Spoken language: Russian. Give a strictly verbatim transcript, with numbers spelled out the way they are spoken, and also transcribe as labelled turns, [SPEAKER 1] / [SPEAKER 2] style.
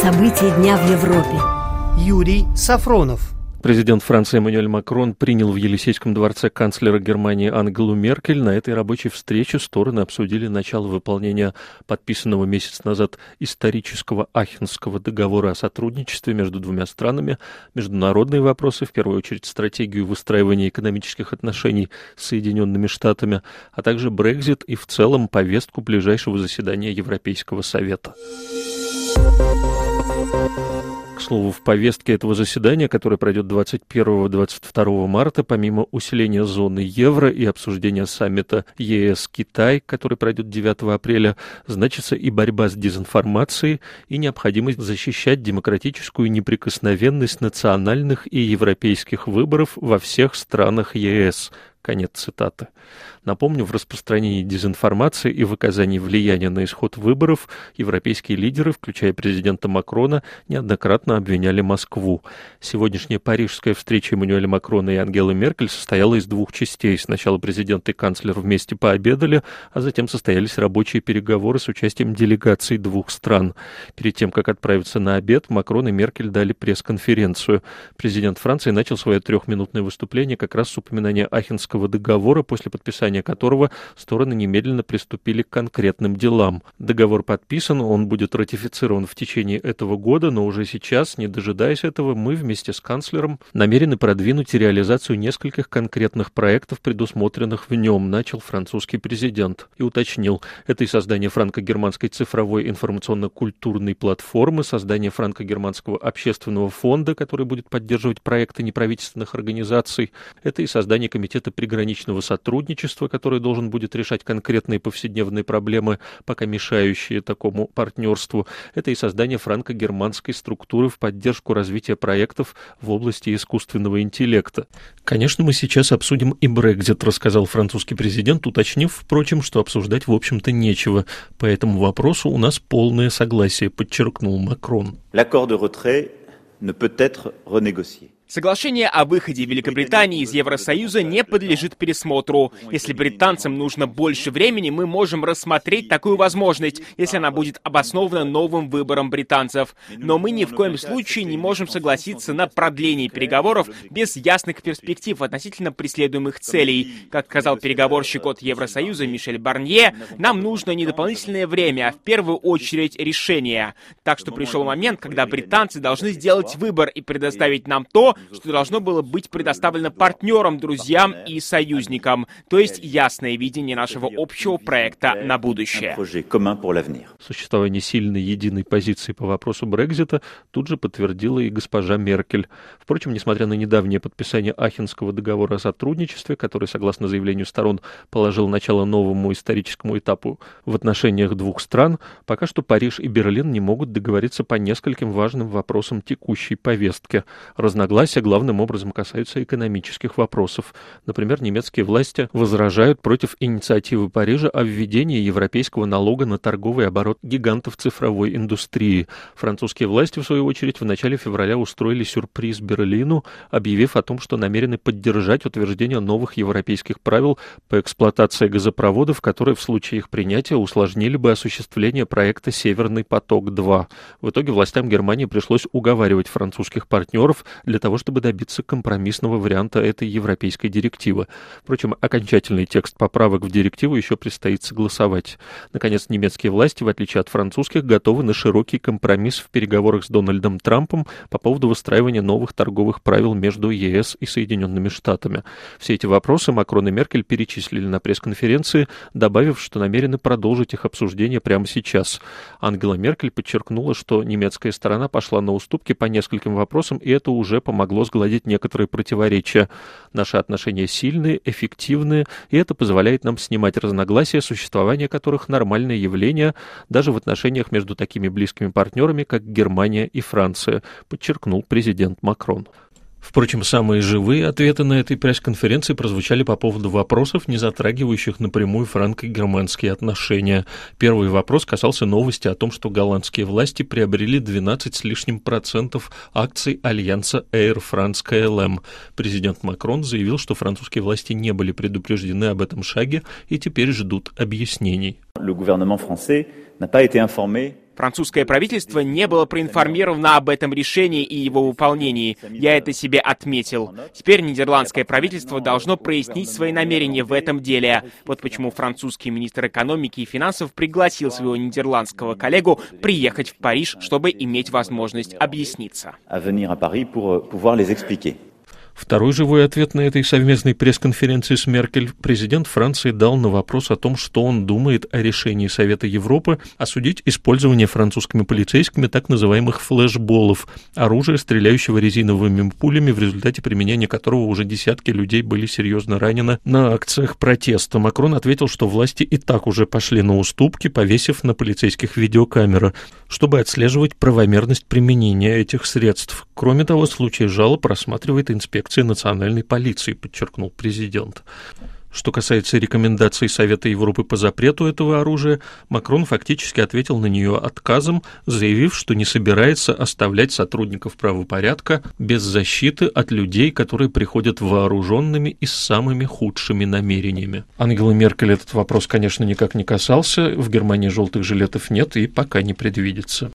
[SPEAKER 1] события дня в Европе.
[SPEAKER 2] Юрий Сафронов.
[SPEAKER 3] Президент Франции Эммануэль Макрон принял в Елисейском дворце канцлера Германии Ангелу Меркель. На этой рабочей встрече стороны обсудили начало выполнения подписанного месяц назад исторического Ахенского договора о сотрудничестве между двумя странами, международные вопросы, в первую очередь стратегию выстраивания экономических отношений с Соединенными Штатами, а также Брексит и в целом повестку ближайшего заседания Европейского совета. К слову, в повестке этого заседания, которое пройдет двадцать первого — двадцать второго марта, помимо усиления зоны евро и обсуждения саммита Е Эс-Китай, который пройдет девятого апреля, значится и борьба с дезинформацией, и необходимость защищать демократическую неприкосновенность национальных и европейских выборов во всех странах Е Эс. Конец цитаты. Напомню, в распространении дезинформации и в оказании влияния на исход выборов европейские лидеры, включая президента Макрона, неоднократно обвиняли Москву. Сегодняшняя парижская встреча Эммануэля Макрона и Ангелы Меркель состояла из двух частей. Сначала президент и канцлер вместе пообедали, а затем состоялись рабочие переговоры с участием делегаций двух стран. Перед тем, как отправиться на обед, Макрон и Меркель дали пресс-конференцию. Президент Франции начал свое трехминутное выступление как раз с упоминания Ахенского договора, после подписания которого стороны немедленно приступили к конкретным делам. Договор подписан, он будет ратифицирован в течение этого года, но уже сейчас, не дожидаясь этого, мы вместе с канцлером намерены продвинуть реализацию нескольких конкретных проектов, предусмотренных в нем, начал французский президент и уточнил. Это и создание франко-германской цифровой информационно-культурной платформы, создание франко-германского общественного фонда, который будет поддерживать проекты неправительственных организаций, это и создание комитета приграничного сотрудничества, который должен будет решать конкретные повседневные проблемы, пока мешающие такому партнерству. Это и создание франко-германской структуры в поддержку развития проектов в области искусственного интеллекта. Конечно, мы сейчас обсудим и Брексит, рассказал французский президент, уточнив, впрочем, что обсуждать, в общем-то, нечего. По этому вопросу у нас полное согласие, подчеркнул Макрон.
[SPEAKER 4] L'accord de retrait ne peut être renégocié.
[SPEAKER 5] Соглашение о выходе Великобритании из Евросоюза не подлежит пересмотру. Если британцам нужно больше времени, мы можем рассмотреть такую возможность, если она будет обоснована новым выбором британцев. Но мы ни в коем случае не можем согласиться на продление переговоров без ясных перспектив относительно преследуемых целей. Как сказал переговорщик от Евросоюза Мишель Барнье, нам нужно не дополнительное время, а в первую очередь решение. Так что пришел момент, когда британцы должны сделать выбор и предоставить нам то, что должно было быть предоставлено партнерам, друзьям и союзникам, то есть ясное видение нашего общего проекта на будущее.
[SPEAKER 3] Существование сильной единой позиции по вопросу Брексита тут же подтвердила и госпожа Меркель. Впрочем, несмотря на недавнее подписание Ахенского договора о сотрудничестве, который, согласно заявлению сторон, положил начало новому историческому этапу в отношениях двух стран, пока что Париж и Берлин не могут договориться по нескольким важным вопросам текущей повестки. Разногласия главным образом касаются экономических вопросов. Например, немецкие власти возражают против инициативы Парижа о введении европейского налога на торговый оборот гигантов цифровой индустрии. Французские власти, в свою очередь, в начале февраля устроили сюрприз Берлину, объявив о том, что намерены поддержать утверждение новых европейских правил по эксплуатации газопроводов, которые в случае их принятия усложнили бы осуществление проекта «Северный поток-два». В итоге властям Германии пришлось уговаривать французских партнеров для того, чтобы добиться компромиссного варианта этой европейской директивы. Впрочем, окончательный текст поправок в директиву еще предстоит согласовать. Наконец, немецкие власти, в отличие от французских, готовы на широкий компромисс в переговорах с Дональдом Трампом по поводу выстраивания новых торговых правил между Е Эс и Соединенными Штатами. Все эти вопросы Макрон и Меркель перечислили на пресс-конференции, добавив, что намерены продолжить их обсуждение прямо сейчас. Ангела Меркель подчеркнула, что немецкая сторона пошла на уступки по нескольким вопросам, и это уже помогло могло сгладить некоторые противоречия. Наши отношения сильные, эффективные, и это позволяет нам снимать разногласия, существование которых нормальное явление даже в отношениях между такими близкими партнерами, как Германия и Франция, подчеркнул президент Макрон. Впрочем, самые живые ответы на этой пресс-конференции прозвучали по поводу вопросов, не затрагивающих напрямую франко-германские отношения. Первый вопрос касался новости о том, что голландские власти приобрели двенадцать с лишним процентов акций альянса Air France-ка эл эм. Президент Макрон заявил, что французские власти не были предупреждены об этом шаге и теперь ждут объяснений.
[SPEAKER 4] Le gouvernement français n'a pas été informé
[SPEAKER 5] Французское правительство не было проинформировано об этом решении и его выполнении. Я это себе отметил. Теперь нидерландское правительство должно прояснить свои намерения в этом деле. Вот почему французский министр экономики и финансов пригласил своего нидерландского коллегу приехать в Париж, чтобы иметь возможность объясниться.
[SPEAKER 3] Второй живой ответ на этой совместной пресс-конференции с Меркель президент Франции дал на вопрос о том, что он думает о решении Совета Европы осудить использование французскими полицейскими так называемых флешболов, оружия, стреляющего резиновыми пулями, в результате применения которого уже десятки людей были серьезно ранены на акциях протеста. Макрон ответил, что власти и так уже пошли на уступки, повесив на полицейских видеокамеры, чтобы отслеживать правомерность применения этих средств. Кроме того, случай жалоб рассматривает инспекция национальной полиции, подчеркнул президент. Что касается рекомендаций Совета Европы по запрету этого оружия, Макрон фактически ответил на нее отказом, заявив, что не собирается оставлять сотрудников правопорядка без защиты от людей, которые приходят вооруженными и с самыми худшими намерениями. Ангела Меркель этот вопрос, конечно, никак не касался. В Германии желтых жилетов нет и пока не предвидится.